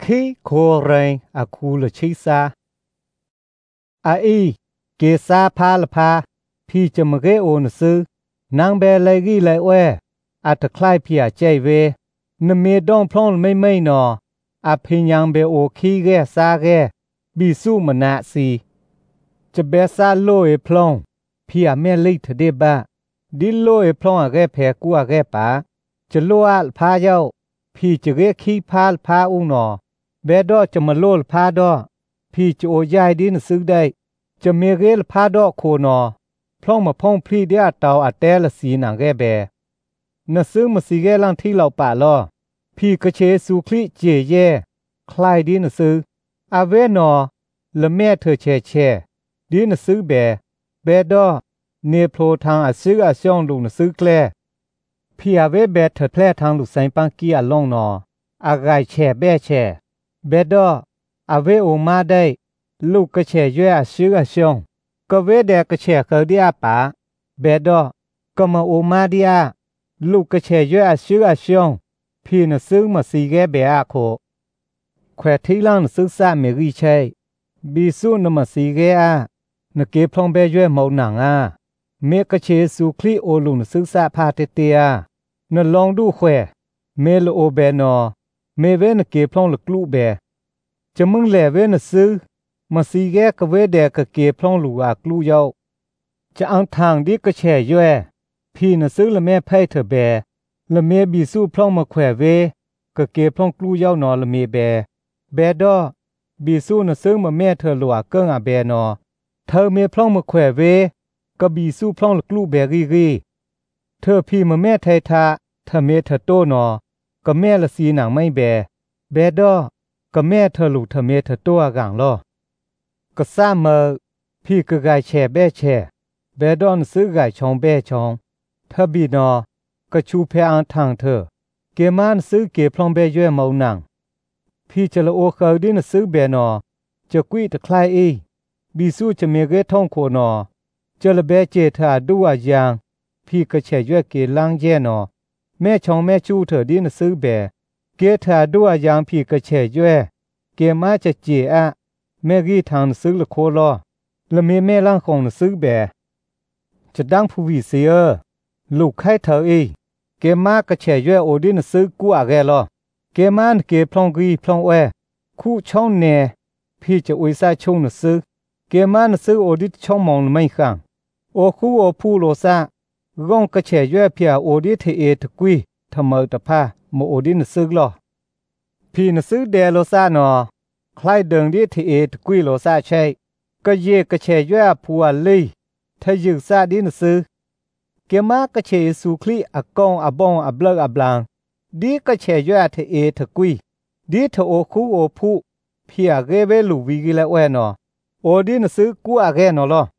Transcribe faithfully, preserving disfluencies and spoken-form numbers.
ขี้โคเรงอาคูลชิซาอาอีเกซาพาลพาพี่จะมาเกโอนซื้อนางเบลเลยกี้เลยเวอาตะคลายพี่อาใจเวนเมดองพลองไม่ไม่นออาพิญยังเบโอขี้แกซาแกบีสู้มนาซีจะเบซาโลเอพลองพี่อาแม่ลิทเดบ้าดิโลเอพลองอาแกแพ้กูอาแกป๋าจะโลอาพาเย้าพี่จะเกขี้พาลพาอุ้งนอเบดอจะมาโลลพาดอพี่จะโอยายดินซื้อได้จะเมเกลพาดอโคนอพร้องมาพ่องพลีเดียเตาอาเตลสีหนังแกแบนซื้อมาสีแกลังที่เราป่าลอพี่กระเชสูคลิเจเย่คลายดินซื้ออาเวนอละแม่เธอแช่แช่ดินซื้อแบเบดอเนโพลทางอาซื้ออาช่องลุงซื้อแกลพี่อาเวเบเธอแพร่ทางลูกไซปังกี้อาล่องนออากายแช่แบ่แช่เบดออาเวโอมาได้ลูกกระเชยอาซื้ออาช่องก็เวเดกระเชเคอเดียป่าเบดอก็มาโอมาเดียลูกกระเชยอาซื้ออาช่องพี่นซื้อมาสีแกเบอาโคแขวที่ล่างซื้อซาเมรีใช่บีสู้นมาสีแกอานเก็บพลองเบยเมาหนังอาเมกระเชสูคลีโอลุนซื้อซาพาเตเตียนลองดูแขวเมลโอเบนอเมเวนเก็บพลองลกลูเบจะมึงแหลเวนซื้อมาสีแกกเวเดกเก็บพลองลูอากลูเยาจะเอาทางดิกระเชยเยพี่นซื้อละแม่ไพ่เถอเบละเมบีสู้พลองมาแขวเวก็เก็บพลองกลูเยานอละเมเบเบดอบีสู้นซื้อมาแม่เธอหลัวเกิ้งอาเบนอเธอเมพลองมาแขวเวก็บีสู้พลองลกลูเบรีรีเธอพี่มาแม่ไททาเธอเมเธอโตนอก็แม่ละสีหนังไม่แบเบดอก็แม่เธอลูกเธอเมเธอตัวกลางลอก็ซ้ำเมอพี่ก็ไก่แช่แบ่แช่เบดอนซื้อไก่ชองแบ่ชองเธอบีนอก็ชูเพอันทางเธอเกมันซื้อเก็บพลองเบยเมาหนังพี่จะละโอเคอดินซื้อเบนอจะกุ้ยตะคลายเอบีสู้จะเมเกท่องโคนอจะละเบเจเธอดูอายังพี่ก็แช่ย่เกลังแย่นอแม่ชองแม่ชูเธอดินซื้อเบเกเธอดูอายังพี่ก็แช่ย่เกมาจะเจอะแม่กีทางซื้อละโคลอละเมแม่ล่างของซื้อแบจะดังผู้วิเสียลูกไข่เธอเอเกมากระเฉยโอดินซื้อกูอะแกลอเกมันเกพลองกีพลองแอคู่ช่องเนพี่จะอุยซาชงนซื้อเกมันซื้อโอดิช่องมองไม่ขังโอคู่โอผู้โลซาก้องกระเฉยเพียโอดิเทเอตกุยทำเมอตะพาโมโอดินซื้อลอพี่นซื้อเดโลซานอคล้ายเดิงดิเทเอตกุยโลซาใช่ก็เยกระเฉยผัวลีถ้ายึกซาดินซื้อเกมากระเชยสูคลีอากองอบองอบเลิกอบลางดีกระเชยเทเอทกุยดีเทโอคูโอผู้พี่อาเกเวลูวีกิละเวนอโอดินซื้อกูอาเกนอลอ